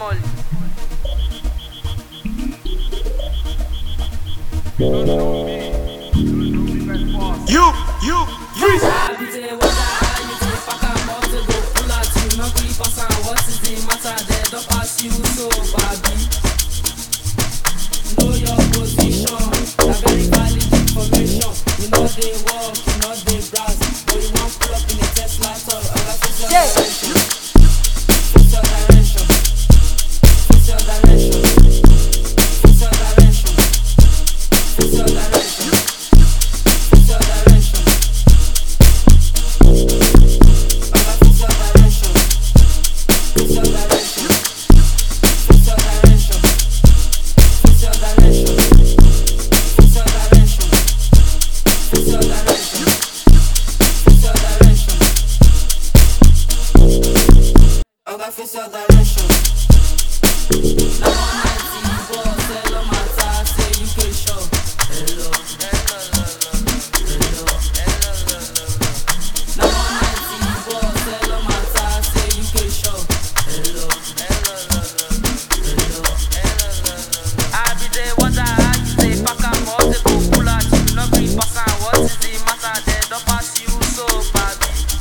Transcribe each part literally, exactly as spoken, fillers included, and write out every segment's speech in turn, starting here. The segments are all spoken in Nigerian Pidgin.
mole. You, you, freeze. Know your position, na very valid information. You know they walk, you know they browse, but you want pull up in a Tesla top. I got fix your direction, fix your direction, fix your direction, fix your direction, fix your direction, fix your direction. I got fix your direction, fix your direction, fix your direction. Fix your direction, fix your direction, fix your direction, fix your direction. Oga fix your direction. Na one ninety boss, hello matter, say you can show. Hello, hello, hello, hello, hello. Na one ninety boss, hello matter, say you can show. Hello, hello, hello, hello. I be the one that I say pack am up, they go pull out. You no gree pass am, what is the matter? They don't pass you so bad.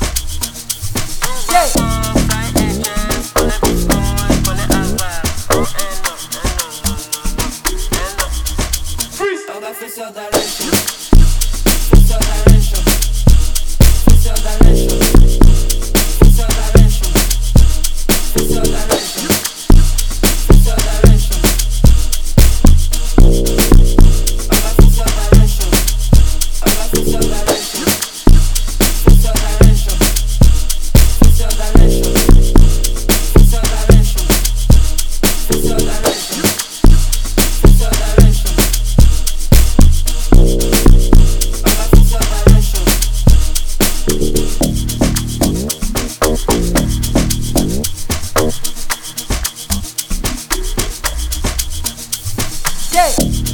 Yeah. Flying angels, collect Bitcoin, collect Agba. Oh, hello, hello, hello, hello. Oga fix your direction, fix your direction, fix your direction, fix your direction, fix your direction, fix your direction. Oga fix your direction, Oga fix your direction, fix your direction, fix your direction, fix your direction, fix your direction, fix your direction. Oga fix your direction. Yeah.